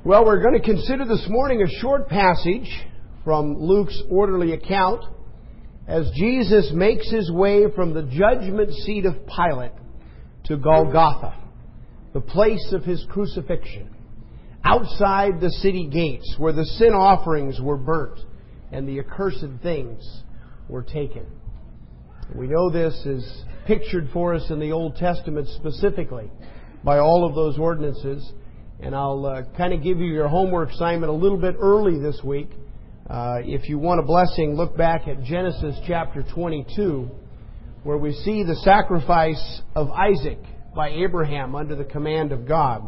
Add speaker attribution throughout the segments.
Speaker 1: Well, we're going to consider this morning a short passage from Luke's orderly account as Jesus makes his way from the judgment seat of Pilate to Golgotha, the place of his crucifixion, outside the city gates where the sin offerings were burnt and the accursed things were taken. We know this is pictured for us in the Old Testament specifically by all of those ordinances. And I'll kind of give you your homework assignment a little bit early this week. If you want a blessing, look back at Genesis chapter 22, where we see the sacrifice of Isaac by Abraham under the command of God.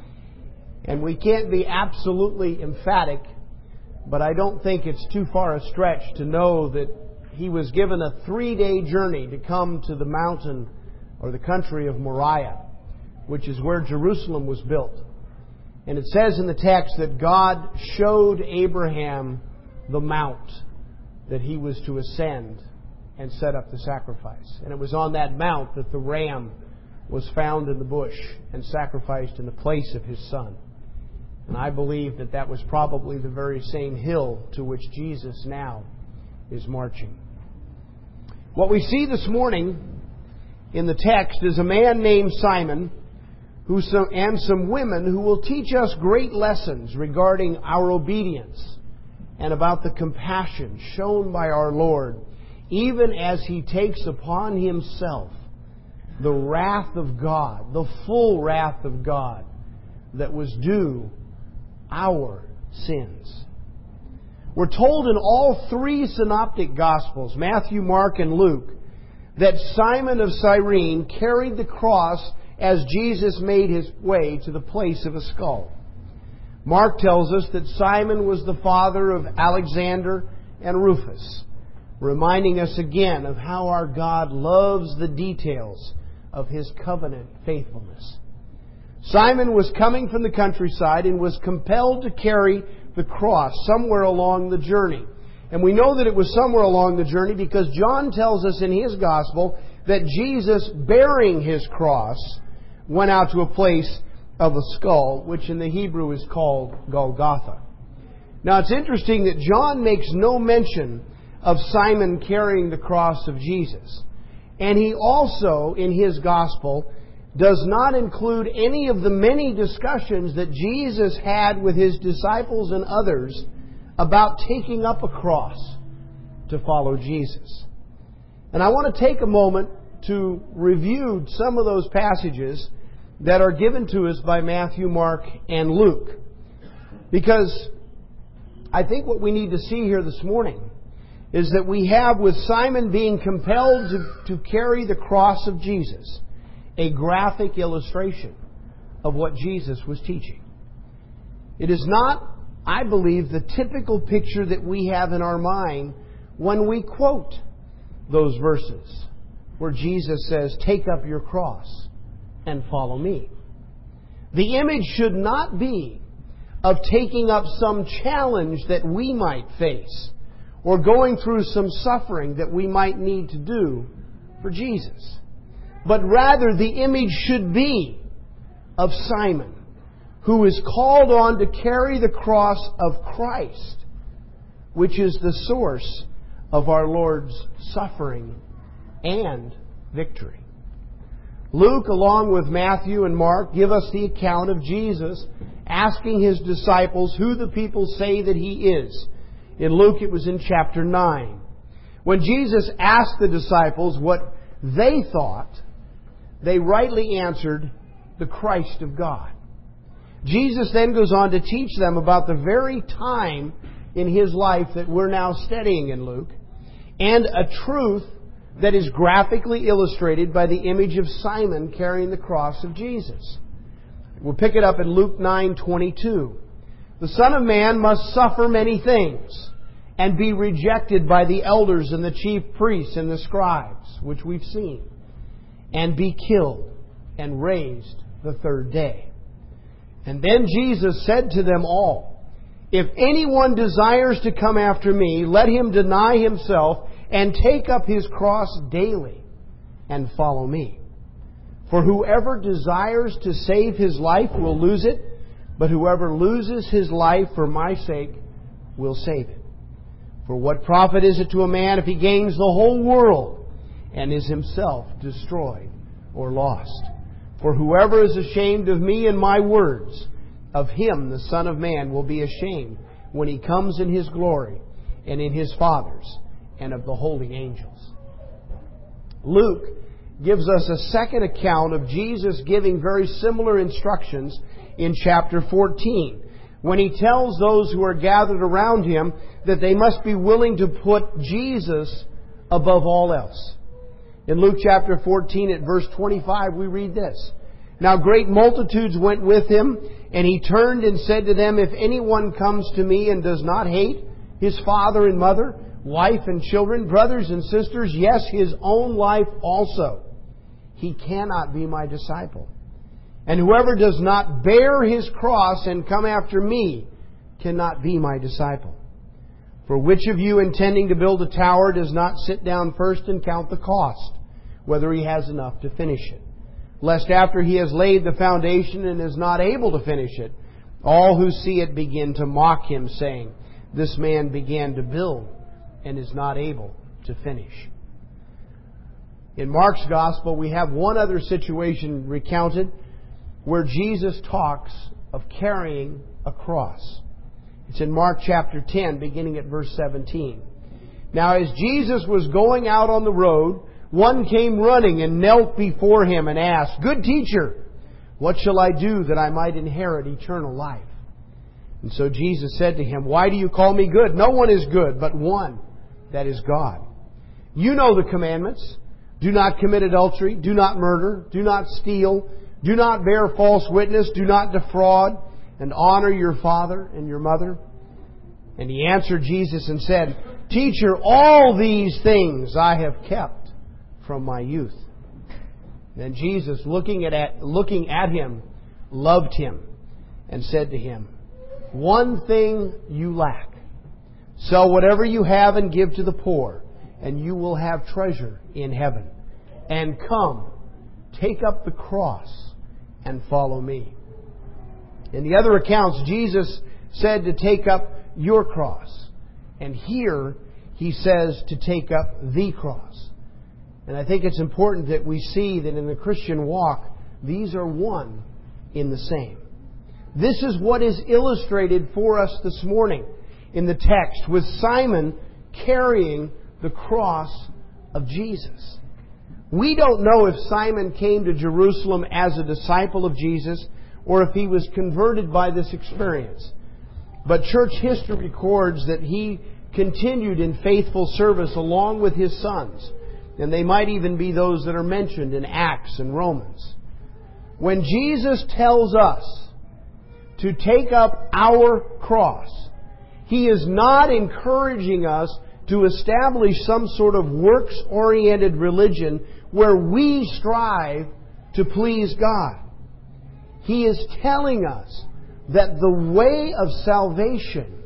Speaker 1: And we can't be absolutely emphatic, but I don't think it's too far a stretch to know that he was given a 3-day journey to come to the mountain or the country of Moriah, which is where Jerusalem was built. And it says in the text that God showed Abraham the mount that he was to ascend and set up the sacrifice. And it was on that mount that the ram was found in the bush and sacrificed in the place of his son. And I believe that that was probably the very same hill to which Jesus now is marching. What we see this morning in the text is a man named Simon and some women who will teach us great lessons regarding our obedience and about the compassion shown by our Lord, even as He takes upon Himself the wrath of God, the full wrath of God that was due our sins. We're told in all 3 synoptic Gospels, Matthew, Mark, and Luke, that Simon of Cyrene carried the cross as Jesus made his way to the place of a skull. Mark tells us that Simon was the father of Alexander and Rufus, reminding us again of how our God loves the details of His covenant faithfulness. Simon was coming from the countryside and was compelled to carry the cross somewhere along the journey. And we know that it was somewhere along the journey because John tells us in his Gospel that Jesus, bearing His cross, went out to a place of a skull, which in the Hebrew is called Golgotha. Now it's interesting that John makes no mention of Simon carrying the cross of Jesus. And he also, in his Gospel, does not include any of the many discussions that Jesus had with His disciples and others about taking up a cross to follow Jesus. And I want to take a moment to review some of those passages that are given to us by Matthew, Mark, and Luke. Because I think what we need to see here this morning is that we have, with Simon being compelled to carry the cross of Jesus, a graphic illustration of what Jesus was teaching. It is not, I believe, the typical picture that we have in our mind when we quote those verses where Jesus says, "Take up your cross and follow me." The image should not be of taking up some challenge that we might face or going through some suffering that we might need to do for Jesus. But rather, the image should be of Simon, who is called on to carry the cross of Christ, which is the source of our Lord's suffering and victory. Luke, along with Matthew and Mark, give us the account of Jesus asking His disciples who the people say that He is. In Luke, it was in chapter 9. When Jesus asked the disciples what they thought, they rightly answered, "the Christ of God." Jesus then goes on to teach them about the very time in His life that we're now studying in Luke, and a truth that is graphically illustrated by the image of Simon carrying the cross of Jesus. We'll pick it up in Luke 9:22. "The Son of Man must suffer many things and be rejected by the elders and the chief priests and the scribes," which we've seen, "and be killed and raised the 3rd day." And then Jesus said to them all, "If anyone desires to come after me, let him deny himself and take up his cross daily and follow me. For whoever desires to save his life will lose it, But whoever loses his life for my sake will save it. For what profit is it to a man if he gains the whole world and is himself destroyed or lost? For whoever is ashamed of me and my words, of him the Son of Man will be ashamed when he comes in his glory and in his Father's and of the holy angels. Luke gives us a second account of Jesus giving very similar instructions in chapter 14, when he tells those who are gathered around him that they must be willing to put Jesus above all else. In Luke chapter 14 at verse 25 we read this. Now great multitudes went with him, and he turned and said to them, If anyone comes to me and does not hate his father and mother, wife and children, brothers and sisters, yes, his own life also, he cannot be my disciple. And whoever does not bear his cross and come after me cannot be my disciple. For which of you, intending to build a tower, does not sit down first and count the cost, whether he has enough to finish it? Lest after he has laid the foundation and is not able to finish it, all who see it begin to mock him, saying, This man began to build and is not able to finish. In Mark's Gospel, we have one other situation recounted where Jesus talks of carrying a cross. It's in Mark chapter 10, beginning at verse 17. Now, as Jesus was going out on the road, one came running and knelt before him and asked, Good teacher, what shall I do that I might inherit eternal life? And so Jesus said to him, Why do you call me good? No one is good but one, that is God. You know the commandments. Do not commit adultery. Do not murder. Do not steal. Do not bear false witness. Do not defraud. And honor your father and your mother. And he answered Jesus and said, Teacher, all these things I have kept from my youth. Then Jesus, looking at him, loved him and said to him, One thing you lack. Sell whatever you have and give to the poor, and you will have treasure in heaven. And come, take up the cross and follow me. In the other accounts, Jesus said to take up your cross. And here he says to take up the cross. And I think it's important that we see that in the Christian walk, these are one in the same. This is what is illustrated for us this morning in the text, with Simon carrying the cross of Jesus. We don't know if Simon came to Jerusalem as a disciple of Jesus or if he was converted by this experience. But church history records that he continued in faithful service along with his sons. And they might even be those that are mentioned in Acts and Romans. When Jesus tells us to take up our cross, He is not encouraging us to establish some sort of works-oriented religion where we strive to please God. He is telling us that the way of salvation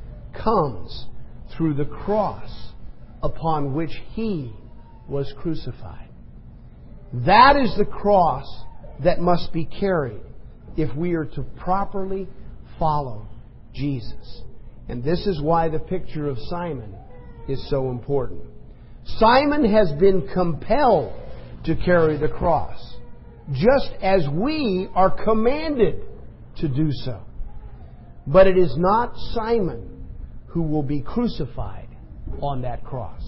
Speaker 1: comes through the cross upon which He was crucified. That is the cross that must be carried if we are to properly follow Jesus. And this is why the picture of Simon is so important. Simon has been compelled to carry the cross, just as we are commanded to do so. But it is not Simon who will be crucified on that cross.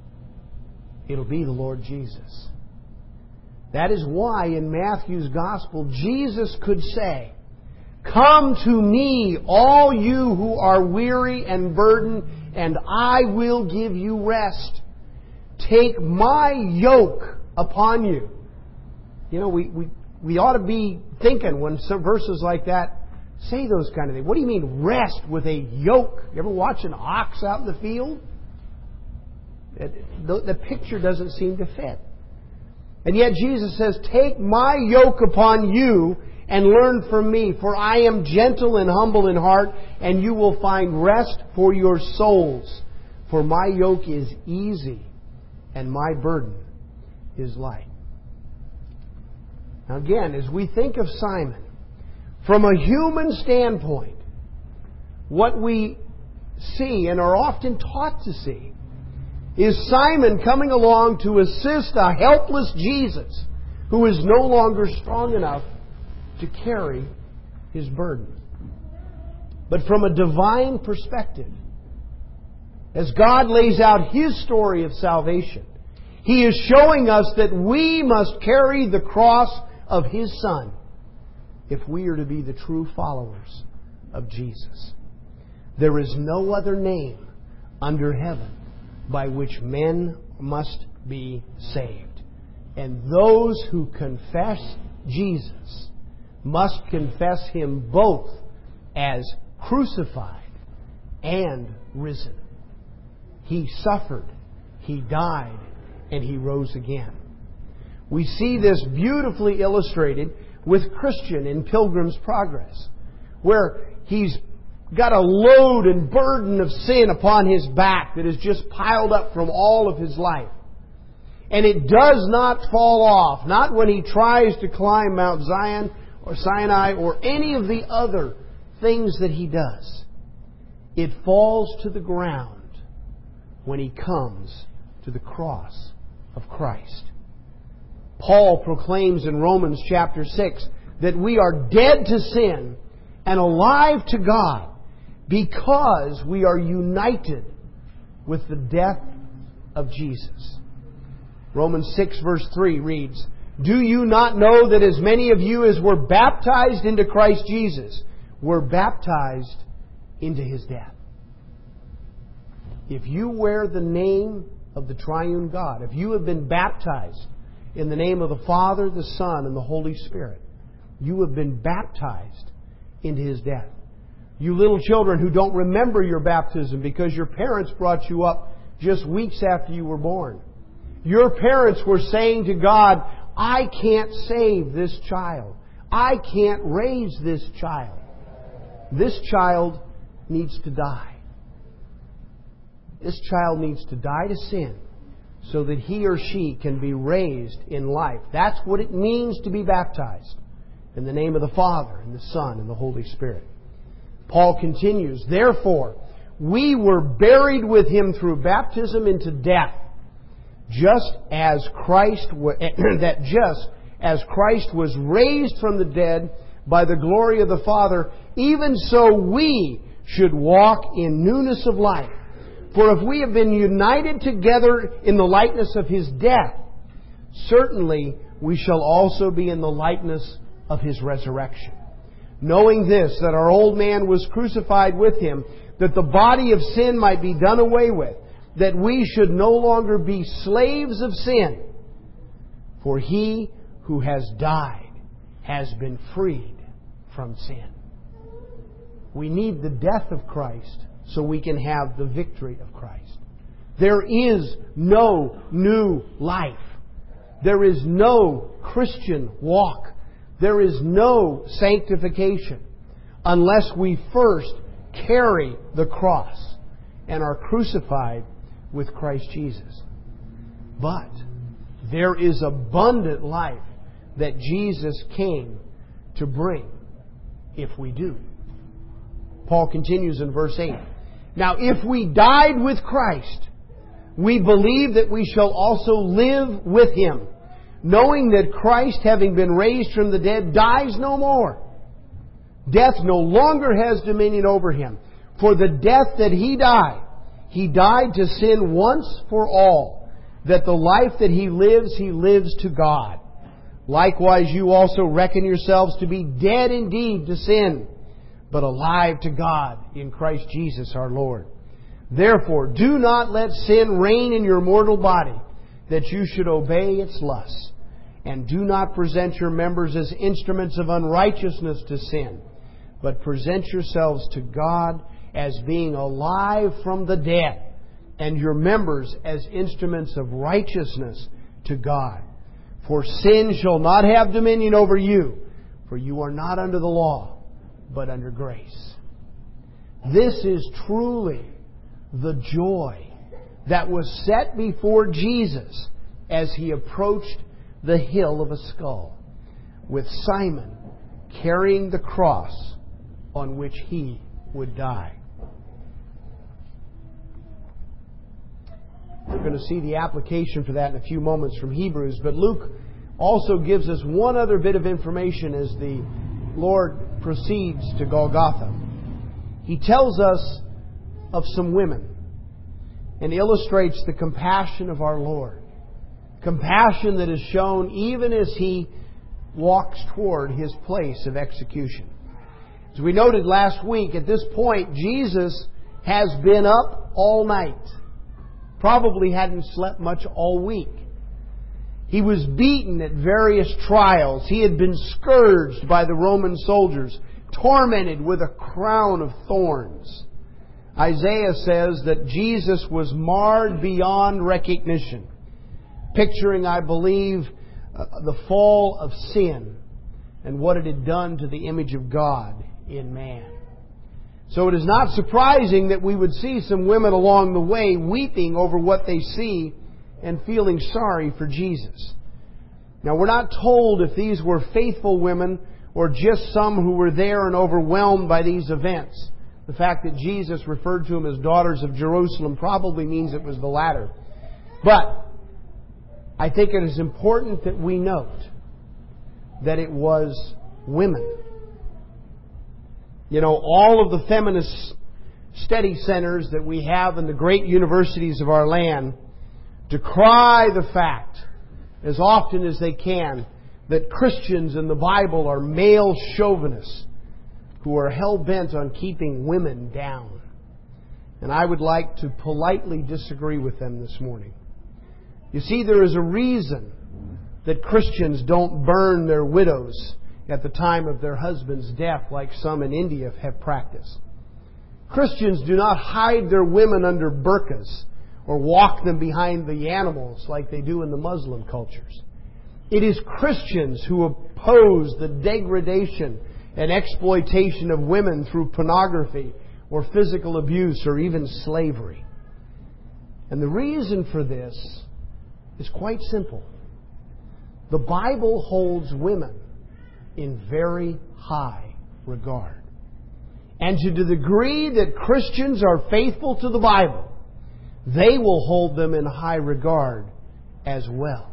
Speaker 1: It'll be the Lord Jesus. That is why in Matthew's Gospel, Jesus could say, Come to me, all you who are weary and burdened, and I will give you rest. Take my yoke upon you. You know, we ought to be thinking when some verses like that say those kind of things. What do you mean rest with a yoke? You ever watch an ox out in the field? The picture doesn't seem to fit. And yet Jesus says, Take my yoke upon you and learn from me, for I am gentle and humble in heart, and you will find rest for your souls. For my yoke is easy and my burden is light. Now again, as we think of Simon, From a human standpoint, what we see and are often taught to see is Simon coming along to assist a helpless Jesus who is no longer strong enough to carry his burden. But from a divine perspective, as God lays out His story of salvation, He is showing us that we must carry the cross of His Son if we are to be the true followers of Jesus. There is no other name under heaven by which men must be saved. And those who confess Jesus must confess Him both as crucified and risen. He suffered, He died, and He rose again. We see this beautifully illustrated with Christian in Pilgrim's Progress, where he's got a load and burden of sin upon his back that is just piled up from all of his life. And it does not fall off, not when he tries to climb Mount Zion or Sinai or any of the other things that he does. It falls to the ground when he comes to the cross of Christ. Paul proclaims in Romans chapter 6 that we are dead to sin and alive to God because we are united with the death of Jesus. Romans 6 verse 3 reads, "Do you not know that as many of you as were baptized into Christ Jesus were baptized into His death?" If you wear the name of the triune God, if you have been baptized in the name of the Father, the Son, and the Holy Spirit, you have been baptized into His death. You little children who don't remember your baptism because your parents brought you up just weeks after you were born. Your parents were saying to God, "I can't save this child. I can't raise this child. This child needs to die. This child needs to die to sin so that he or she can be raised in life." That's what it means to be baptized in the name of the Father and the Son and the Holy Spirit. Paul continues, "Therefore, we were buried with Him through baptism into death, just as Christ was raised from the dead by the glory of the Father, even so we should walk in newness of life. For if we have been united together in the likeness of His death, certainly we shall also be in the likeness of His resurrection. Knowing this, that our old man was crucified with Him, that the body of sin might be done away with, that we should no longer be slaves of sin. For He who has died has been freed from sin." We need the death of Christ so we can have the victory of Christ. There is no new life. There is no Christian walk. There is no sanctification unless we first carry the cross and are crucified with Christ Jesus. But there is abundant life that Jesus came to bring if we do. Paul continues in verse 8. "Now if we died with Christ, we believe that we shall also live with Him, knowing that Christ, having been raised from the dead, dies no more. Death no longer has dominion over Him. For the death that He died to sin once for all, that the life that He lives to God. Likewise you also reckon yourselves to be dead indeed to sin, but alive to God in Christ Jesus our Lord. Therefore, do not let sin reign in your mortal body, that you should obey its lusts. And do not present your members as instruments of unrighteousness to sin, but present yourselves to God as being alive from the dead, and your members as instruments of righteousness to God. For sin shall not have dominion over you, for you are not under the law, but under grace." This is truly the joy that was set before Jesus as He approached the hill of a skull, with Simon carrying the cross on which He would die. We're going to see the application for that in a few moments from Hebrews, but Luke also gives us one other bit of information as the Lord proceeds to Golgotha. He tells us of some women and illustrates the compassion of our Lord. Compassion that is shown even as He walks toward His place of execution. As we noted last week, at this point, Jesus has been up all night. Probably hadn't slept much all week. He was beaten at various trials. He had been scourged by the Roman soldiers, tormented with a crown of thorns. Isaiah says that Jesus was marred beyond recognition, picturing, I believe, the fall of sin and what it had done to the image of God in man. So it is not surprising that we would see some women along the way weeping over what they see and feeling sorry for Jesus. Now, we're not told if these were faithful women or just some who were there and overwhelmed by these events. The fact that Jesus referred to them as daughters of Jerusalem probably means it was the latter. But I think it is important that we note that it was women. You know, all of the feminist study centers that we have in the great universities of our land decry the fact, as often as they can, that Christians in the Bible are male chauvinists who are hell-bent on keeping women down. And I would like to politely disagree with them this morning. You see, there is a reason that Christians don't burn their widows at the time of their husband's death like some in India have practiced. Christians do not hide their women under burqas or walk them behind the animals like they do in the Muslim cultures. It is Christians who oppose the degradation and exploitation of women through pornography or physical abuse or even slavery. And the reason for this is quite simple. The Bible holds women in very high regard. And to the degree that Christians are faithful to the Bible, they will hold them in high regard as well,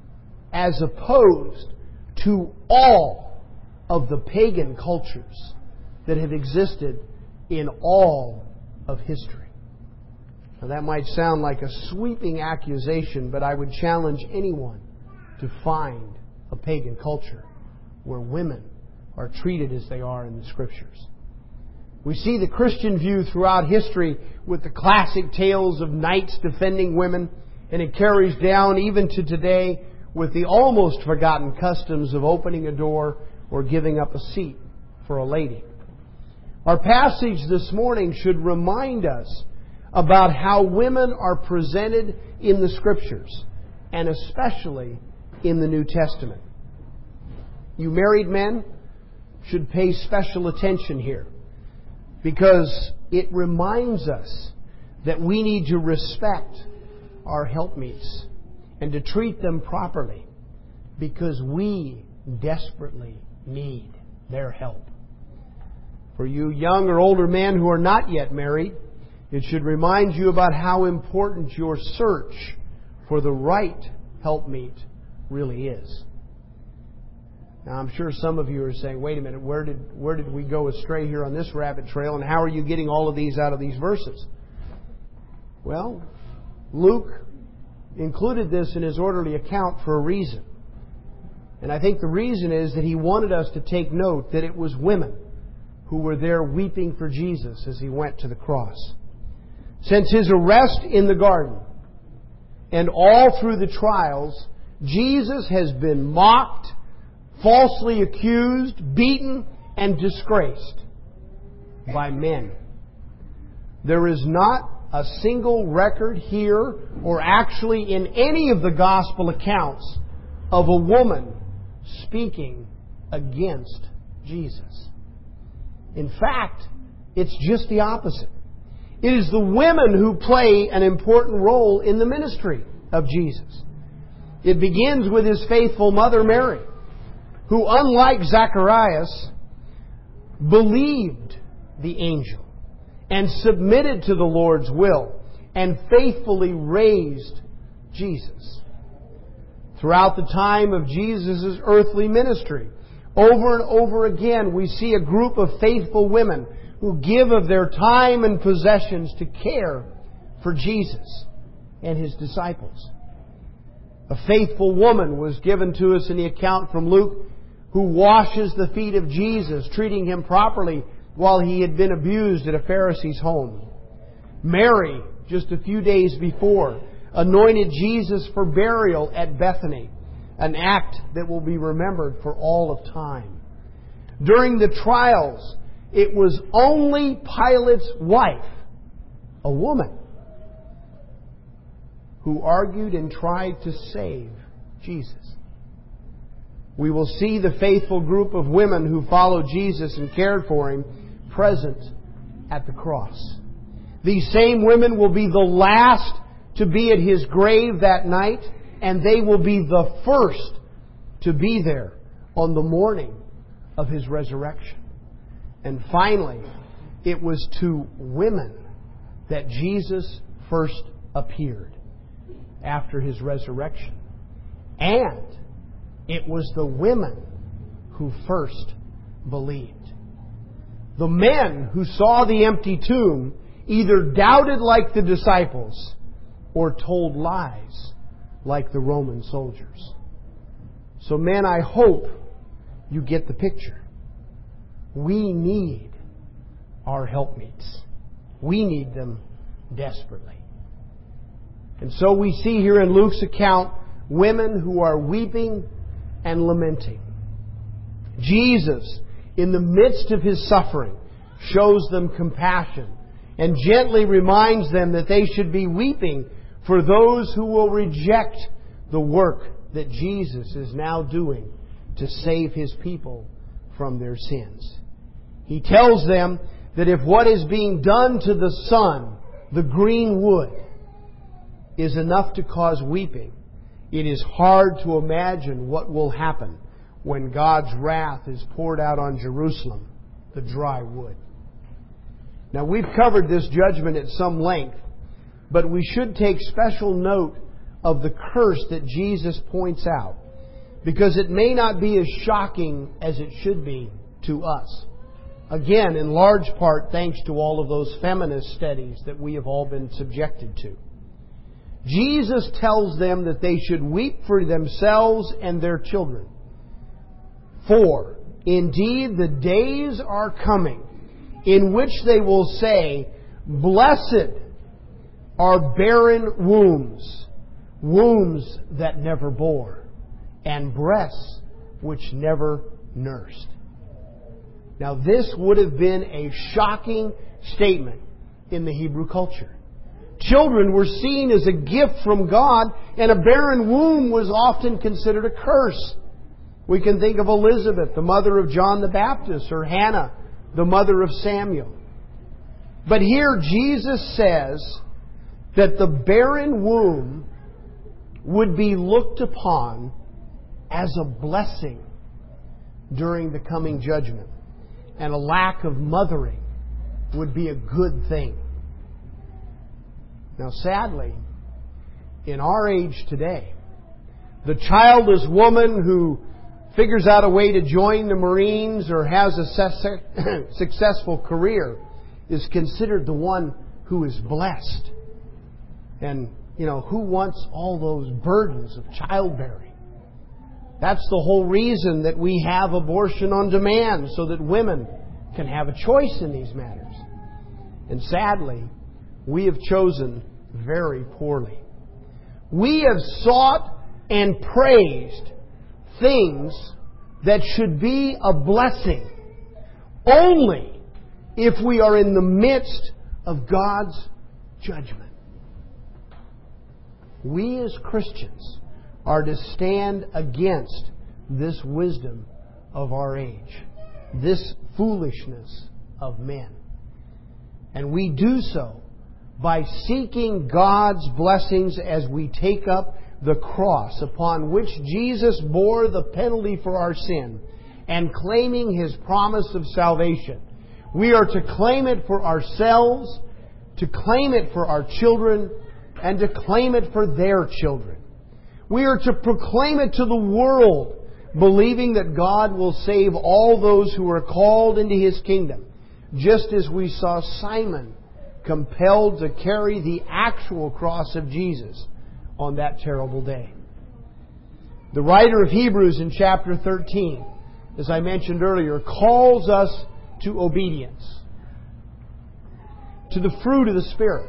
Speaker 1: as opposed to all of the pagan cultures that have existed in all of history. Now, that might sound like a sweeping accusation, but I would challenge anyone to find a pagan culture where women are treated as they are in the Scriptures. We see the Christian view throughout history with the classic tales of knights defending women, and it carries down even to today with the almost forgotten customs of opening a door or giving up a seat for a lady. Our passage this morning should remind us about how women are presented in the Scriptures, and especially in the New Testament. You married men should pay special attention here, because it reminds us that we need to respect our helpmeets and to treat them properly, because we desperately need their help. For you young or older men who are not yet married, it should remind you about how important your search for the right helpmeet really is. Now, I'm sure some of you are saying, wait a minute, where did we go astray here on this rabbit trail, and how are you getting all of these out of these verses? Well, Luke included this in his orderly account for a reason. And I think the reason is that he wanted us to take note that it was women who were there weeping for Jesus as He went to the cross. Since His arrest in the garden and all through the trials, Jesus has been mocked, falsely accused, beaten, and disgraced by men. There is not a single record here or actually in any of the gospel accounts of a woman speaking against Jesus. In fact, it's just the opposite. It is the women who play an important role in the ministry of Jesus. It begins with His faithful mother, Mary. who, unlike Zacharias, believed the angel and submitted to the Lord's will and faithfully raised Jesus. Throughout the time of Jesus' earthly ministry, over and over again, we see a group of faithful women who give of their time and possessions to care for Jesus and His disciples. A faithful woman was given to us in the account from Luke, who washes the feet of Jesus, treating Him properly while He had been abused at a Pharisee's home. Mary, just a few days before, anointed Jesus for burial at Bethany, an act that will be remembered for all of time. During the trials, it was only Pilate's wife, a woman, who argued and tried to save Jesus. We will see the faithful group of women who followed Jesus and cared for Him present at the cross. These same women will be the last to be at His grave that night, and they will be the first to be there on the morning of His resurrection. And finally, it was to women that Jesus first appeared after His resurrection. And it was the women who first believed. The men who saw the empty tomb either doubted like the disciples or told lies like the Roman soldiers. So men, I hope you get the picture. We need our helpmeets. We need them desperately. And so we see here in Luke's account women who are weeping and lamenting. Jesus, in the midst of His suffering, shows them compassion and gently reminds them that they should be weeping for those who will reject the work that Jesus is now doing to save His people from their sins. He tells them that if what is being done to the sun, the green wood, is enough to cause weeping, it is hard to imagine what will happen when God's wrath is poured out on Jerusalem, the dry wood. Now, we've covered this judgment at some length, but we should take special note of the curse that Jesus points out, because it may not be as shocking as it should be to us. Again, in large part thanks to all of those feminist studies that we have all been subjected to. Jesus tells them that they should weep for themselves and their children. For, indeed, the days are coming in which they will say, "Blessed are barren wombs, wombs that never bore, and breasts which never nursed." Now, this would have been a shocking statement in the Hebrew culture. Children were seen as a gift from God, and a barren womb was often considered a curse. We can think of Elizabeth, the mother of John the Baptist, or Hannah, the mother of Samuel. But here Jesus says that the barren womb would be looked upon as a blessing during the coming judgment, and a lack of mothering would be a good thing. Now, sadly, in our age today, the childless woman who figures out a way to join the Marines or has a successful career is considered the one who is blessed. And, who wants all those burdens of childbearing? That's the whole reason that we have abortion on demand, so that women can have a choice in these matters. And sadly, we have chosen very poorly. We have sought and praised things that should be a blessing only if we are in the midst of God's judgment. We as Christians are to stand against this wisdom of our age, this foolishness of men. And we do so by seeking God's blessings as we take up the cross upon which Jesus bore the penalty for our sin and claiming His promise of salvation. We are to claim it for ourselves, to claim it for our children, and to claim it for their children. We are to proclaim it to the world, believing that God will save all those who are called into His kingdom, just as we saw Simon compelled to carry the actual cross of Jesus on that terrible day. The writer of Hebrews in chapter 13, as I mentioned earlier, calls us to obedience, to the fruit of the Spirit.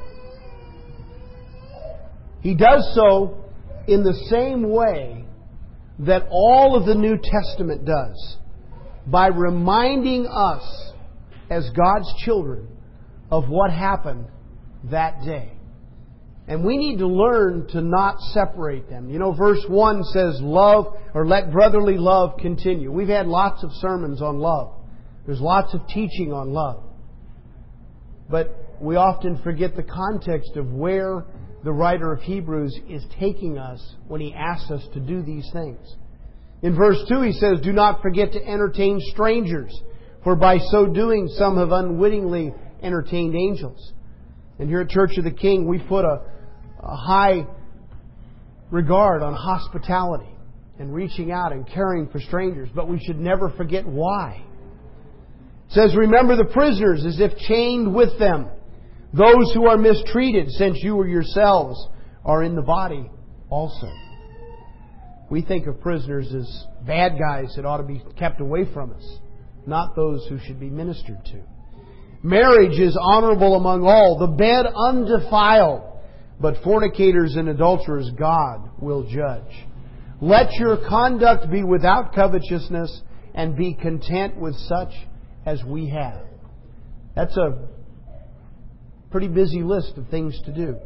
Speaker 1: He does so in the same way that all of the New Testament does, by reminding us as God's children of what happened that day. And we need to learn to not separate them. You know, verse 1 says, love, or let brotherly love continue. We've had lots of sermons on love. There's lots of teaching on love. But we often forget the context of where the writer of Hebrews is taking us when he asks us to do these things. In verse 2 he says, do not forget to entertain strangers, for by so doing some have unwittingly entertained angels. And here at Church of the King we put a high regard on hospitality and reaching out and caring for strangers, but we should never forget why. It says, remember the prisoners as if chained with them, those who are mistreated, since you yourselves are in the body also. We think of prisoners as bad guys that ought to be kept away from us, not those who should be ministered to. Marriage is honorable among all, the bed undefiled, but fornicators and adulterers God will judge. Let your conduct be without covetousness, and be content with such as we have. That's a pretty busy list of things to do.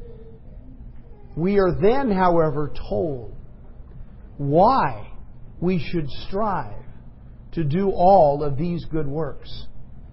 Speaker 1: We are then, however, told why we should strive to do all of these good works.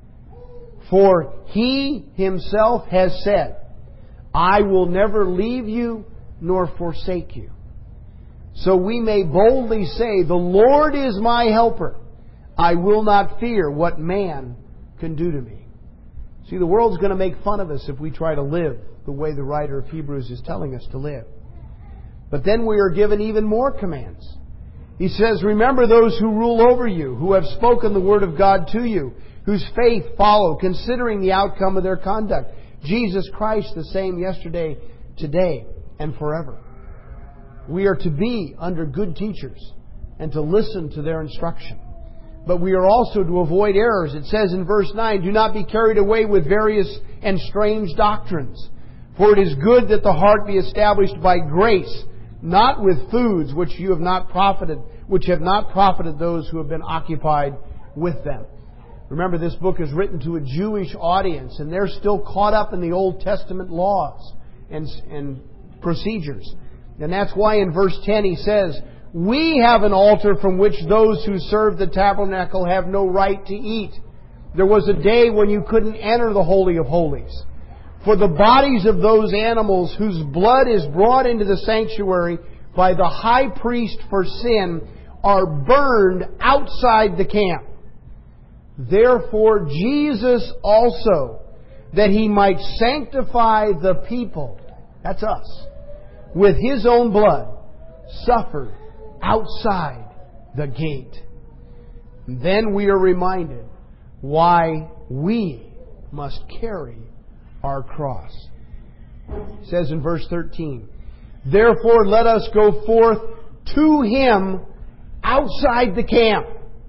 Speaker 1: For He Himself has said, I will never leave you nor forsake you. So we may boldly say, the Lord is my helper. I will not fear what man can do to me. See, the world's going to make fun of us if we try to live the way the writer of Hebrews is telling us to live. But then we are given even more commands. He says, remember those who rule over you, who have spoken the word of God to you, whose faith follow, considering the outcome of their conduct. Jesus Christ the same yesterday, today, and forever. We are to be under good teachers and to listen to their instruction. But we are also to avoid errors. It says in verse 9, do not be carried away with various and strange doctrines. For it is good that the heart be established by grace, not with foods which have not profited those who have been occupied with them. Remember, this book is written to a Jewish audience, and they're still caught up in the Old Testament laws and procedures. And that's why in verse 10 he says, we have an altar from which those who serve the tabernacle have no right to eat. There was a day when you couldn't enter the Holy of Holies. For the bodies of those animals whose blood is brought into the sanctuary by the high priest for sin are burned outside the camp. Therefore Jesus also, that He might sanctify the people, that's us, with His own blood, suffered outside the gate. And then we are reminded why we must carry our cross. It says in verse 13, therefore let us go forth to Him outside the camp,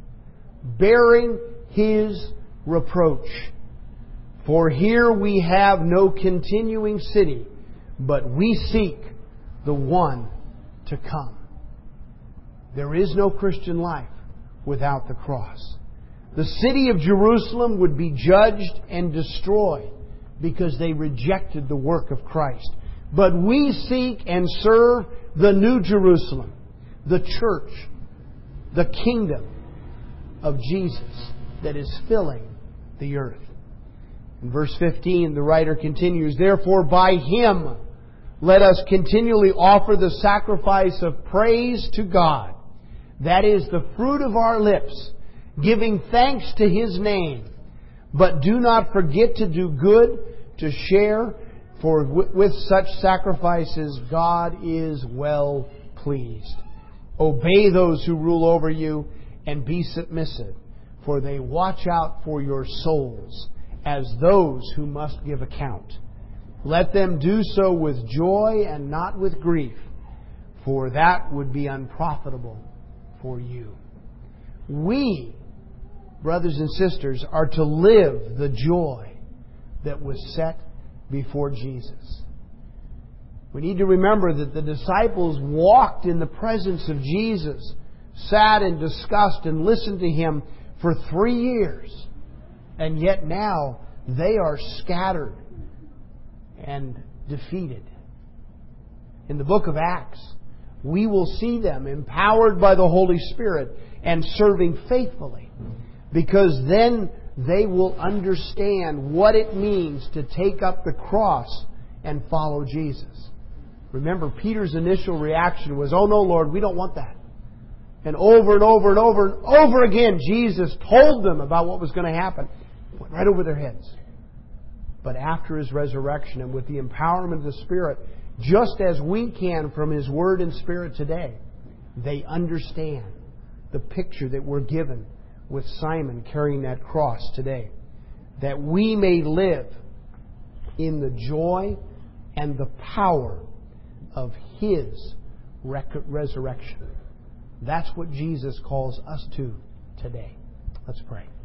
Speaker 1: bearing His reproach. For here we have no continuing city, but we seek the one to come. There is no Christian life without the cross. The city of Jerusalem would be judged and destroyed because they rejected the work of Christ. But we seek and serve the New Jerusalem, the church, the kingdom of Jesus that is filling the earth. In verse 15, the writer continues, therefore by Him let us continually offer the sacrifice of praise to God. That is the fruit of our lips, giving thanks to His name. But do not forget to do good, to share, for with such sacrifices God is well pleased. Obey those who rule over you and be submissive, for they watch out for your souls as those who must give account. Let them do so with joy and not with grief, for that would be unprofitable for you. We, brothers and sisters, are to live the joy that was set before Jesus. We need to remember that the disciples walked in the presence of Jesus, sat and discussed and listened to Him for 3 years. And yet now they are scattered and defeated. In the book of Acts, we will see them empowered by the Holy Spirit and serving faithfully, because then they will understand what it means to take up the cross and follow Jesus. Remember, Peter's initial reaction was, "Oh no, Lord, we don't want that." And over and over and over and over again, Jesus told them about what was going to happen. It went right over their heads. But after His resurrection and with the empowerment of the Spirit, just as we can from His Word and Spirit today, they understand the picture that we're given with Simon carrying that cross today. That we may live in the joy and the power of His resurrection. That's what Jesus calls us to today. Let's pray.